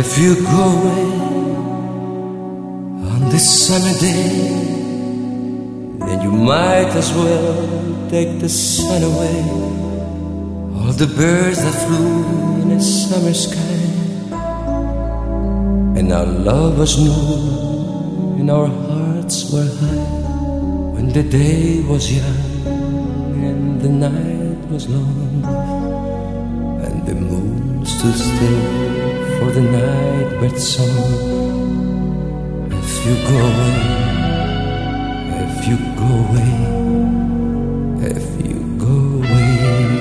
If you go away on this summer day, then you might as well take the sun away. All the birds that flew in a summer sky, and our love was new and our hearts were high, when the day was young and the night was long, and the moon stood still for the night bird's song. If you go away, if you go away, if you go away.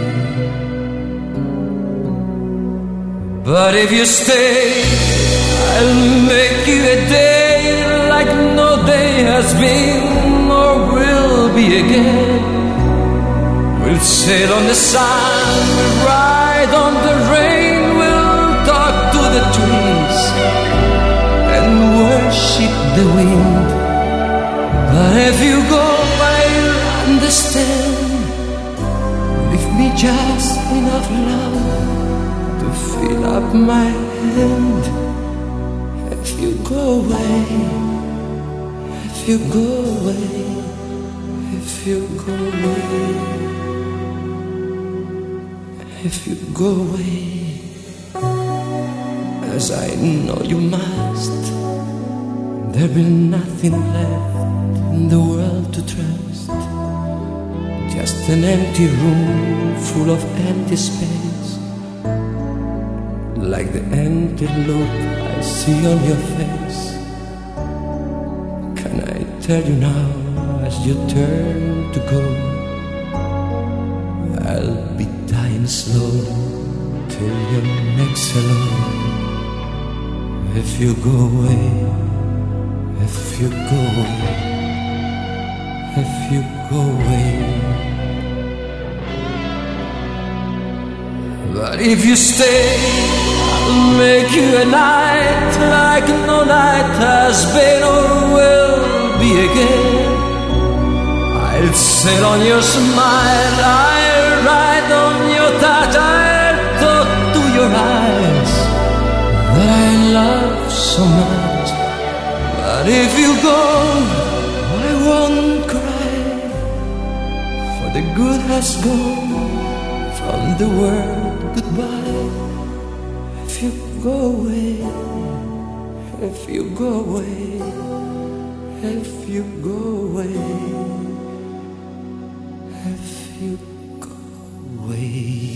But if you stay, I'll make you a day like no day has been or will be again. We'll sail on the sun, we'll ride on the rain, we'll talk to the trees and worship the wind. But if you go, I'll understand. Leave me just enough love to fill up my hand. If you go away, if you go away, if you go away, if you go away, as I know you must, there'll be nothing left in the world to trust. Just an empty room full of empty space, like the empty look I see on your face. Can I tell you now, as you turn to go, I'll be dying slow till your next hello. If you go away, if you go away, if you go away. But if you stay, I'll make you a night like no night has been or will be again. I'll sit on your smile, I'll ride on your touch, I'll talk to your eyes that I love so much. But if you go, I won't cry, for the good has gone from the world goodbye. If you go away, if you go away, if you go away, if you go away.